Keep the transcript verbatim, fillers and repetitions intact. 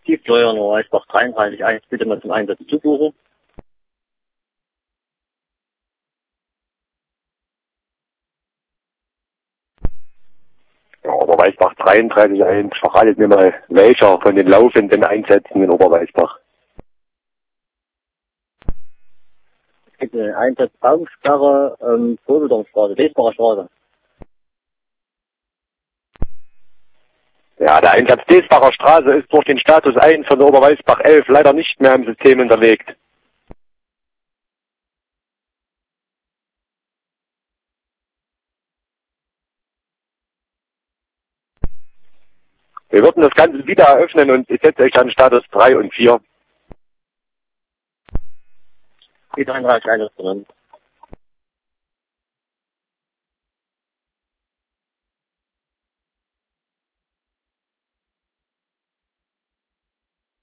Tiefsteuer in Oberwaldsbach dreiunddreißig Komma eins bitte mal zum Einsatz zubuchen. Ja, Oberwaldsbach dreiunddreißig Komma eins, verratet mir mal, welcher von den laufenden Einsätzen in Oberwaldsbach. Es gibt einen Einsatz Baumsperre, ähm, Vogeldomstraße, Lesbacher Straße. Ja, der Einsatz Desbacher Straße ist durch den Status eins von Oberwaldsbach elf leider nicht mehr im System hinterlegt. Wir würden das Ganze wieder eröffnen und ich setze euch an Status drei und vier. Die dreiunddreißig Komma eins ist drin.